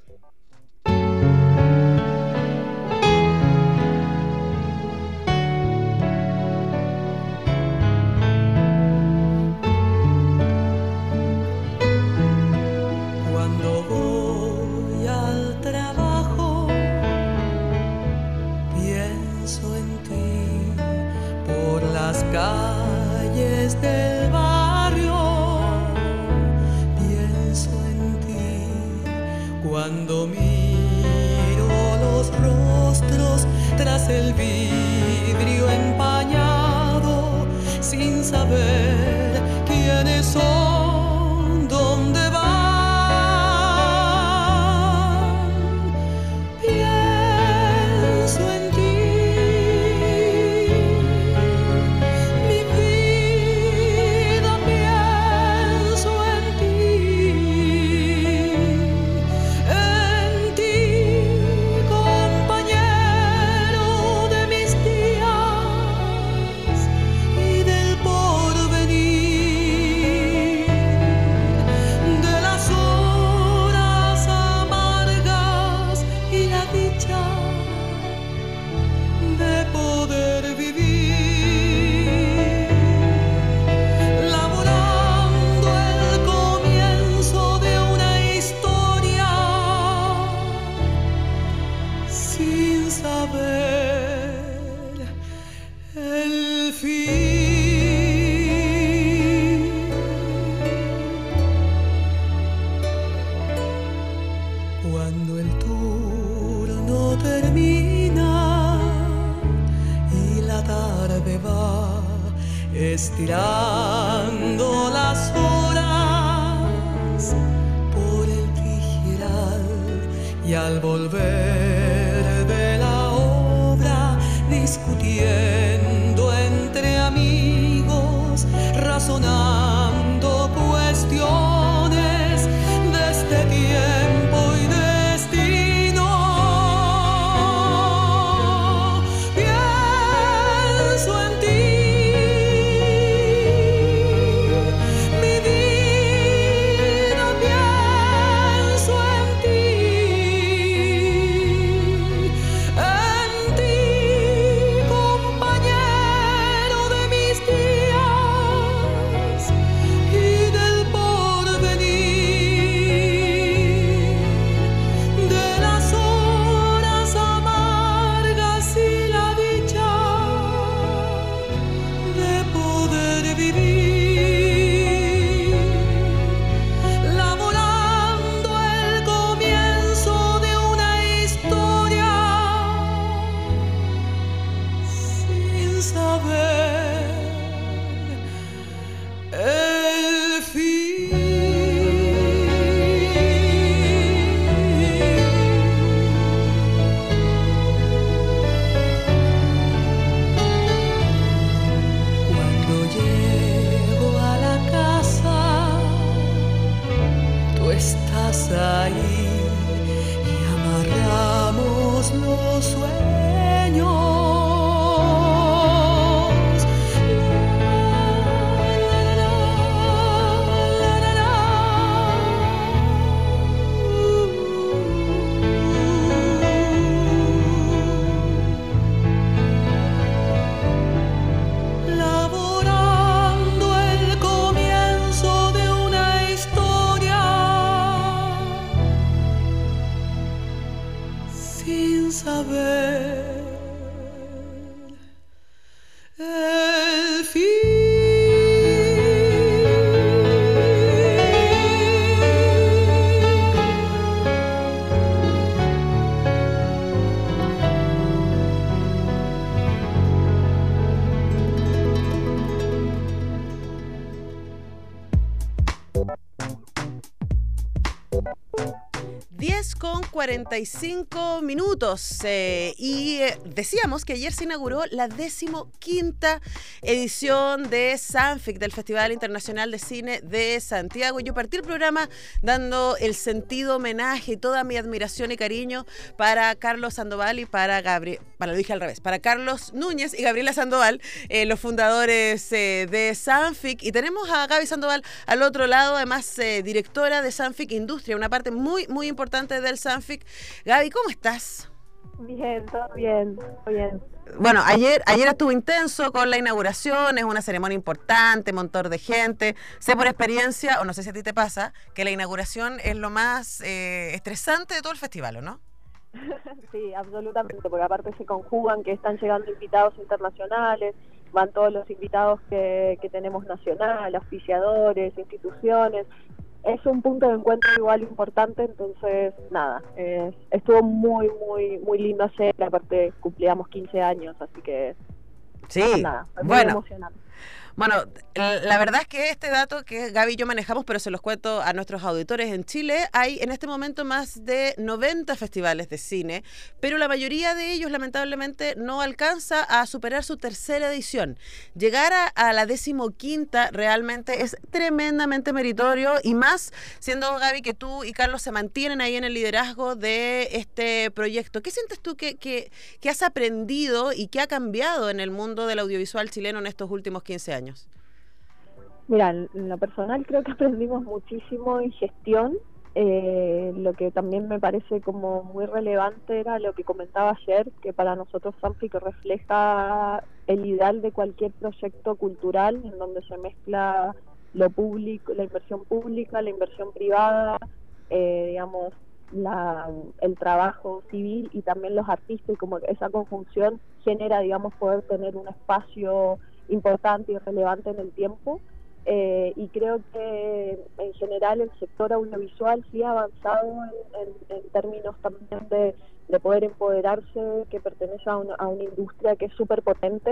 Las calles del barrio, pienso en ti cuando miro los rostros tras el vidrio empañado, sin saber quiénes son, dónde van. Pienso en ti. Porvenir. estirando las horas por el Tijeral, y al volver de la obra discutiendo entre amigos, razonando cuestiones de este tiempo y destino. Pienso en ti, mi vida, pienso en ti, en ti, compañero de mis días y del porvenir, de las horas amargas y la dicha de poder vivir, laborando el comienzo de una historia sin saber el fin. Cuando llego a la casa, tú estás ahí y amarramos los sueños. Laborando el comienzo de una historia sin saber el diez con cuarenta y cinco minutos eh, y eh, decíamos que ayer se inauguró la decimoquinta edición de Sanfic, del Festival Internacional de Cine de Santiago. Yo partí el programa dando el sentido homenaje y toda mi admiración y cariño para Carlos Sandoval y para Gabriel, para lo dije al revés, para Carlos Núñez y Gabriela Sandoval, eh, los fundadores eh, de Sanfic. Y tenemos a Gaby Sandoval al otro lado, además eh, directora de Sanfic Industria, una parte muy, muy importante del Sanfic. Gaby, ¿cómo estás? Bien, todo bien, todo bien. Bueno, ayer, ayer estuvo intenso con la inauguración, es una ceremonia importante, montón de gente. Sé por experiencia, o no sé si a ti te pasa, que la inauguración es lo más eh, estresante de todo el festival, ¿o no? Sí, absolutamente, porque aparte se conjugan que están llegando invitados internacionales, van todos los invitados que, que tenemos nacional, auspiciadores, instituciones. Es un punto de encuentro igual importante, entonces nada, eh, estuvo muy, muy, muy lindo ayer, aparte cumplíamos quince años, así que sí, nada, fue muy bueno. emocionante. Bueno, la verdad es que este dato que Gaby y yo manejamos, pero se los cuento a nuestros auditores, en Chile hay en este momento más de noventa festivales de cine, pero la mayoría de ellos lamentablemente no alcanza a superar su tercera edición. Llegar a, a la decimoquinta realmente es tremendamente meritorio, y más siendo, Gaby, que tú y Carlos se mantienen ahí en el liderazgo de este proyecto. ¿Qué sientes tú que, que, que has aprendido y que ha cambiado en el mundo del audiovisual chileno en estos últimos quince años? Mira, en lo personal creo que aprendimos muchísimo en gestión. Eh, lo que también me parece como muy relevante era lo que comentaba ayer, que para nosotros Sanfic refleja el ideal de cualquier proyecto cultural en donde se mezcla lo público, la inversión pública, la inversión privada, eh, digamos, la, el trabajo civil y también los artistas, y como esa conjunción genera, digamos, poder tener un espacio importante y relevante en el tiempo. Eh, y creo que en general el sector audiovisual sí ha avanzado en, en, en términos también de, de poder empoderarse, que pertenece a una, a una industria que es súper potente,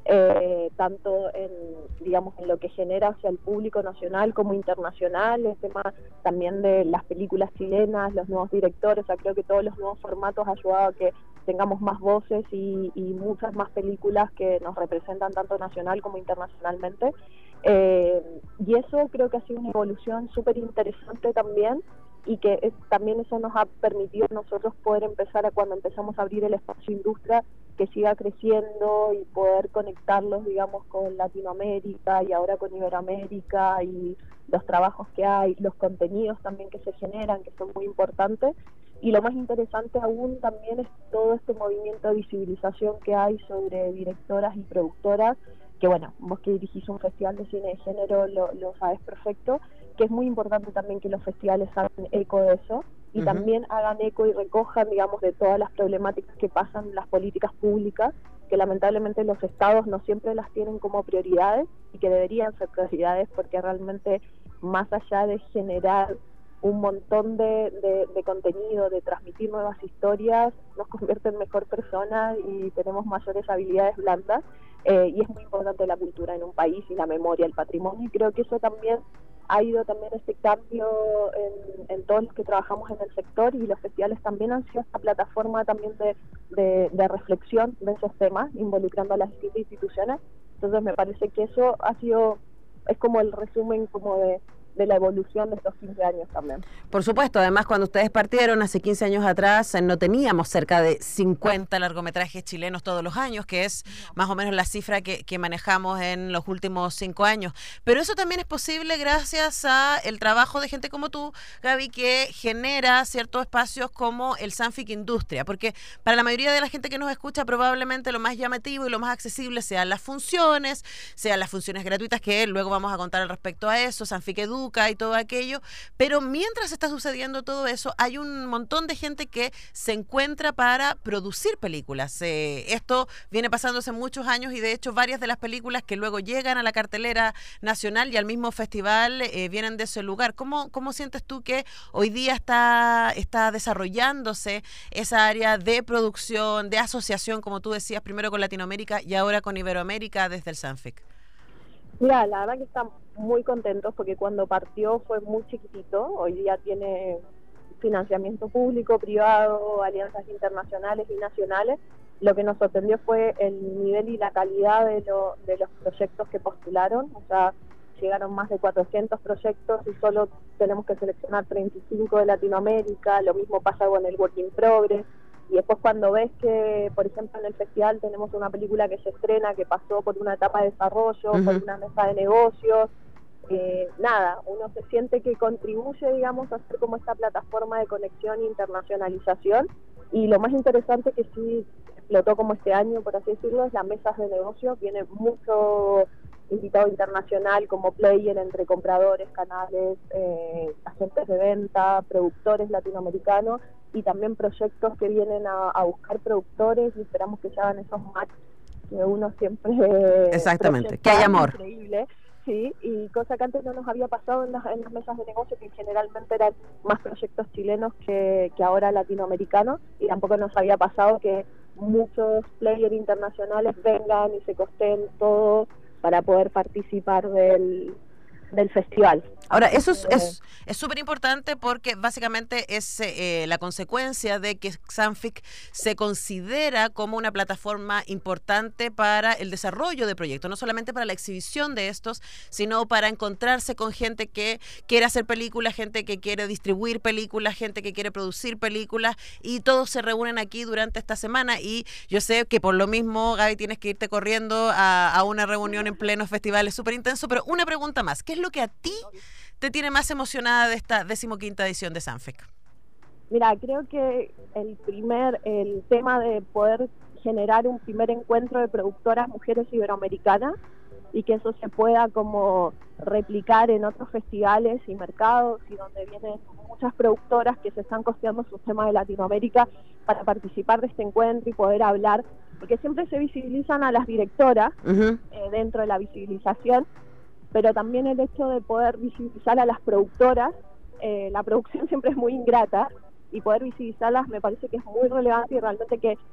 eh, tanto en, digamos, en lo que genera hacia el público nacional como internacional, el tema también de las películas chilenas, los nuevos directores. O sea, creo que todos los nuevos formatos han ayudado a que tengamos más voces y, y muchas más películas que nos representan tanto nacional como internacionalmente. Eh, y eso creo que ha sido una evolución súper interesante también, y que es, también eso nos ha permitido a nosotros poder empezar a, cuando empezamos a abrir el espacio industria, que siga creciendo y poder conectarlos, digamos, con Latinoamérica y ahora con Iberoamérica, y los trabajos que hay, los contenidos también que se generan, que son muy importantes. Y lo más interesante aún también es todo este movimiento de visibilización que hay sobre directoras y productoras, que bueno, vos que dirigís un festival de cine de género lo, lo sabes perfecto, que es muy importante también que los festivales hagan eco de eso, y uh-huh. también hagan eco y recojan, digamos, de todas las problemáticas que pasan en las políticas públicas, que lamentablemente los estados no siempre las tienen como prioridades, y que deberían ser prioridades, porque realmente, más allá de generar un montón de, de, de contenido, de transmitir nuevas historias, nos convierte en mejor personas y tenemos mayores habilidades blandas, eh, y es muy importante la cultura en un país, y la memoria, el patrimonio, y creo que eso también ha ido también este cambio en, en todos los que trabajamos en el sector, y los festivales también han sido esta plataforma también de, de, de reflexión de esos temas, involucrando a las distintas instituciones. Entonces me parece que eso ha sido, es como el resumen como de de la evolución de estos quince años también. Por supuesto, además cuando ustedes partieron hace quince años atrás, no teníamos cerca de cincuenta largometrajes chilenos todos los años, que es más o menos la cifra que, que manejamos en los últimos cinco años. Pero eso también es posible gracias a el trabajo de gente como tú, Gaby, que genera ciertos espacios como el Sanfic Industria, porque para la mayoría de la gente que nos escucha probablemente lo más llamativo y lo más accesible sean las funciones, sean las funciones gratuitas, que luego vamos a contar al respecto a eso, Sanfic Edu y todo aquello, pero mientras está sucediendo todo eso, hay un montón de gente que se encuentra para producir películas. Eh, esto viene pasando hace muchos años, y de hecho varias de las películas que luego llegan a la cartelera nacional y al mismo festival eh, vienen de ese lugar. ¿Cómo, cómo sientes tú que hoy día está, está desarrollándose esa área de producción, de asociación, como tú decías, primero con Latinoamérica y ahora con Iberoamérica desde el Sanfic? Mira, la verdad que estamos muy contentos, porque cuando partió fue muy chiquitito. Hoy día tiene financiamiento público, privado, alianzas internacionales y nacionales. Lo que nos sorprendió fue el nivel y la calidad de, lo, de los proyectos que postularon. O sea, llegaron más de cuatrocientos proyectos y solo tenemos que seleccionar treinta y cinco de Latinoamérica. Lo mismo pasa con el Work in Progress. Y después cuando ves que, por ejemplo, en el festival tenemos una película que se estrena, que pasó por una etapa de desarrollo, uh-huh. por una mesa de negocios, eh, nada, uno se siente que contribuye, digamos, a ser como esta plataforma de conexión e internacionalización. Y lo más interesante que sí explotó como este año, por así decirlo, es las mesas de negocios. Viene mucho invitado internacional como player entre compradores, canales, eh, agentes de venta, productores latinoamericanos, y también proyectos que vienen a, a buscar productores, y esperamos que se hagan esos match que uno siempre... Exactamente, que hay amor. Increíble, sí, y cosa que antes no nos había pasado en las, en las mesas de negocio, que generalmente eran más proyectos chilenos que, que ahora latinoamericanos, y tampoco nos había pasado que muchos players internacionales vengan y se costeen todo para poder participar del, del festival. Ahora, eso es es es súper importante, porque básicamente es eh, la consecuencia de que Sanfic se considera como una plataforma importante para el desarrollo de proyectos, no solamente para la exhibición de estos, sino para encontrarse con gente que quiere hacer películas, gente que quiere distribuir películas, gente que quiere producir películas, y todos se reúnen aquí durante esta semana. Y yo sé que por lo mismo, Gaby, tienes que irte corriendo a, a una reunión en pleno festival, es súper intenso, pero una pregunta más, ¿qué es lo que a ti te tiene más emocionada de esta decimoquinta edición de Sanfic? Mira, creo que el primer, el tema de poder generar un primer encuentro de productoras mujeres iberoamericanas, y que eso se pueda como replicar en otros festivales y mercados, y donde vienen muchas productoras que se están costeando sus temas de Latinoamérica para participar de este encuentro y poder hablar, porque siempre se visibilizan a las directoras uh-huh. eh, dentro de la visibilización, pero también el hecho de poder visibilizar a las productoras. Eh, la producción siempre es muy ingrata, y poder visibilizarlas me parece que es muy relevante, y realmente que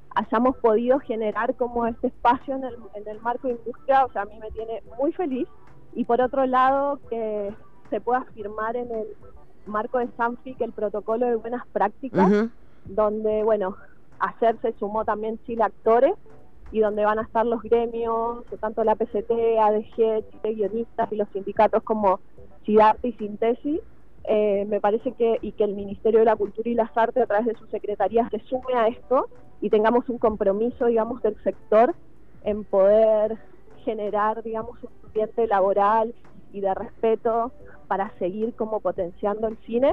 hayamos podido generar como este espacio en el, en el marco de industria, o sea, a mí me tiene muy feliz. Y por otro lado, que se pueda firmar en el marco de Sanfic el protocolo de buenas prácticas, uh-huh. donde, bueno, ayer se sumó también Chile Actores, y donde van a estar los gremios, tanto la P C T, A D G, Chile Guionistas y los sindicatos como CIDARTE y Síntesis. Eh, me parece que, y que el Ministerio de la Cultura y las Artes a través de su secretaría se sume a esto y tengamos un compromiso, digamos, del sector en poder generar, digamos, un ambiente laboral y de respeto para seguir como potenciando el cine.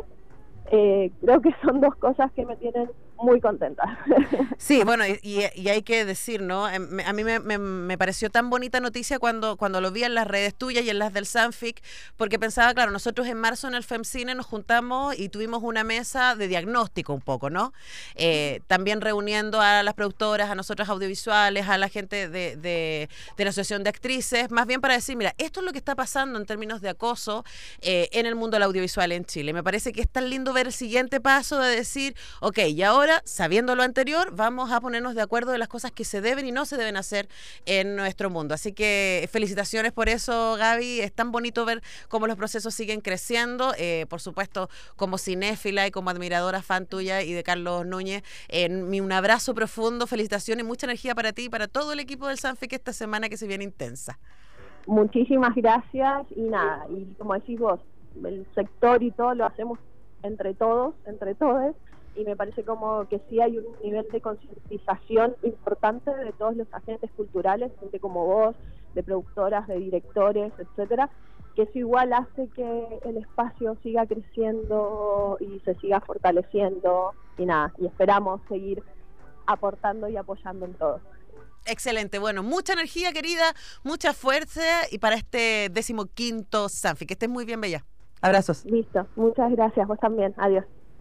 Eh, creo que son dos cosas que me tienen muy contenta. Sí, bueno, y, y hay que decir, ¿no? A mí me, me, me pareció tan bonita noticia cuando, cuando lo vi en las redes tuyas y en las del Sanfic, porque pensaba, claro, nosotros en marzo en el FEMCINE nos juntamos y tuvimos una mesa de diagnóstico un poco, ¿no? Eh, también reuniendo a las productoras, a nosotros audiovisuales, a la gente de, de, de la Asociación de Actrices, más bien para decir, mira, esto es lo que está pasando en términos de acoso eh, en el mundo del audiovisual en Chile. Me parece que es tan lindo ver el siguiente paso de decir, ok, y ahora sabiendo lo anterior, vamos a ponernos de acuerdo de las cosas que se deben y no se deben hacer en nuestro mundo. Así que felicitaciones por eso, Gaby. Es tan bonito ver cómo los procesos siguen creciendo. Eh, por supuesto, como cinéfila y como admiradora fan tuya y de Carlos Núñez, eh, mi, un abrazo profundo, felicitaciones y mucha energía para ti y para todo el equipo del Sanfic esta semana que se viene intensa. Muchísimas gracias y nada, y como decís vos, el sector y todo lo hacemos entre todos, entre todos. Y me parece como que sí hay un nivel de concientización importante de todos los agentes culturales, gente como vos, de productoras, de directores, etcétera, que eso igual hace que el espacio siga creciendo y se siga fortaleciendo y nada, y esperamos seguir aportando y apoyando en todo. Excelente, bueno, mucha energía, querida, mucha fuerza y para este decimoquinto Sanfic, que estés muy bien, bella. Abrazos. Listo, muchas gracias, vos también, adiós.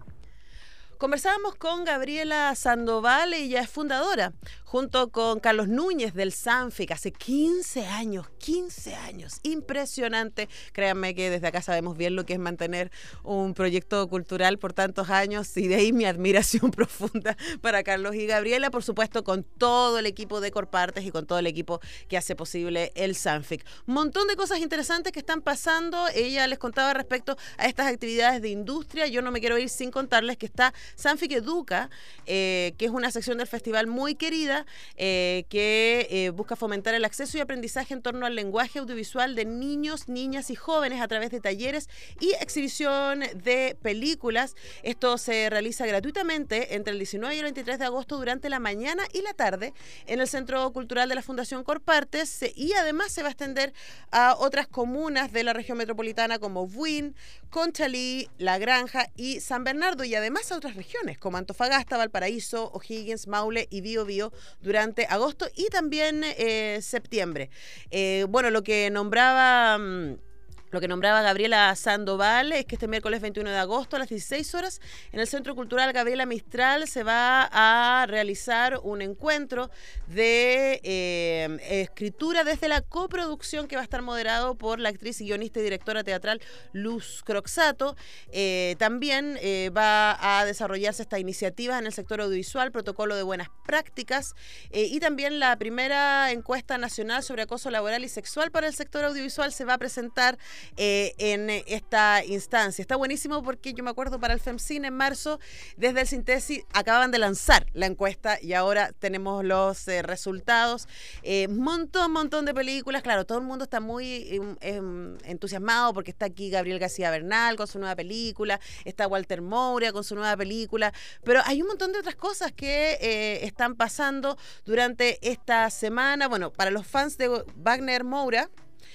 Conversábamos con Gabriela Sandoval, ella es fundadora, junto con Carlos Núñez del Sanfic, hace quince años, quince años, impresionante. Créanme que desde acá sabemos bien lo que es mantener un proyecto cultural por tantos años y de ahí mi admiración profunda para Carlos y Gabriela, por supuesto con todo el equipo de Corpartes y con todo el equipo que hace posible el Sanfic. Un montón de cosas interesantes que están pasando, ella les contaba respecto a estas actividades de industria, yo no me quiero ir sin contarles que está Sanfic Educa, eh, que es una sección del festival muy querida, eh, que eh, busca fomentar el acceso y aprendizaje en torno al lenguaje audiovisual de niños, niñas y jóvenes a través de talleres y exhibición de películas. Esto se realiza gratuitamente entre el diecinueve y el veintitrés de agosto durante la mañana y la tarde en el Centro Cultural de la Fundación Corpartes y además se va a extender a otras comunas de la región metropolitana como Buin, Conchalí, La Granja y San Bernardo y además a otras regiones como Antofagasta, Valparaíso, O'Higgins, Maule y Bío Bío durante agosto y también eh, septiembre. Eh, bueno, lo que nombraba... Mmm, Lo que nombraba Gabriela Sandoval es que este miércoles veintiuno de agosto a las dieciséis horas en el Centro Cultural Gabriela Mistral se va a realizar un encuentro de eh, escritura desde la coproducción que va a estar moderado por la actriz, guionista y directora teatral Luz Croxato. Eh, también eh, va a desarrollarse esta iniciativa en el sector audiovisual, protocolo de buenas prácticas eh, y también la primera encuesta nacional sobre acoso laboral y sexual para el sector audiovisual se va a presentar Eh, en esta instancia. Está buenísimo porque yo me acuerdo para el FEMCINE en marzo, desde el Síntesis acaban de lanzar la encuesta y ahora tenemos los eh, resultados. Eh, montón, montón de películas. Claro, todo el mundo está muy eh, eh, entusiasmado porque está aquí Gabriel García Bernal con su nueva película, está Walter Moura con su nueva película, pero hay un montón de otras cosas que eh, están pasando durante esta semana. Bueno, para los fans de Wagner Moura,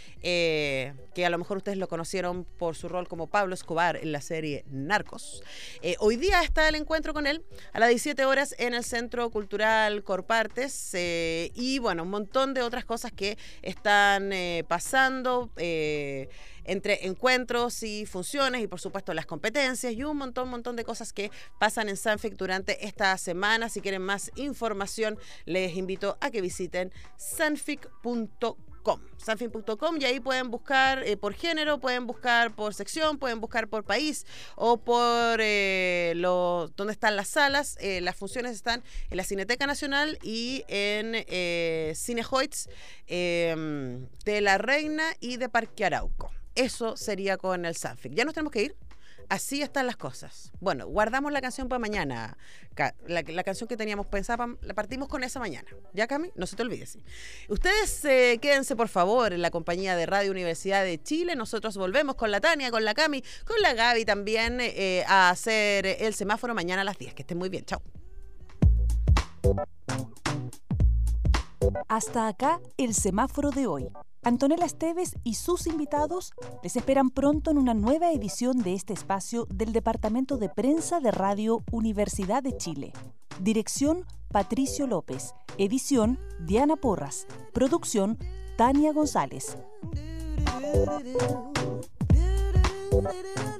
Eh, que a lo mejor ustedes lo conocieron por su rol como Pablo Escobar en la serie Narcos. Eh, hoy día está el encuentro con él a las diecisiete horas en el Centro Cultural Corpartes eh, y bueno, un montón de otras cosas que están eh, pasando eh, entre encuentros y funciones y por supuesto las competencias y un montón, un montón de cosas que pasan en Sanfic durante esta semana. Si quieren más información, les invito a que visiten sanfic punto com. com, sanfin punto com, y ahí pueden buscar eh, por género, pueden buscar por sección, pueden buscar por país o por eh, lo, dónde están las salas. Eh, las funciones están en la Cineteca Nacional y en eh, Cinehoitz eh, de La Reina y de Parque Arauco. Eso sería con el Sanfic. ¿Ya nos tenemos que ir? Así están las cosas. Bueno, guardamos la canción para mañana. La, la canción que teníamos pensada, la partimos con esa mañana. ¿Ya, Cami? No se te olvide. Sí. Ustedes eh, quédense, por favor, en la compañía de Radio Universidad de Chile. Nosotros volvemos con la Tania, con la Cami, con la Gaby también eh, a hacer el semáforo mañana a las diez. Que estén muy bien. Chao. Hasta acá el semáforo de hoy. Antonella Esteves y sus invitados les esperan pronto en una nueva edición de este espacio del Departamento de Prensa de Radio Universidad de Chile. Dirección, Patricio López. Edición, Diana Porras. Producción, Tania González.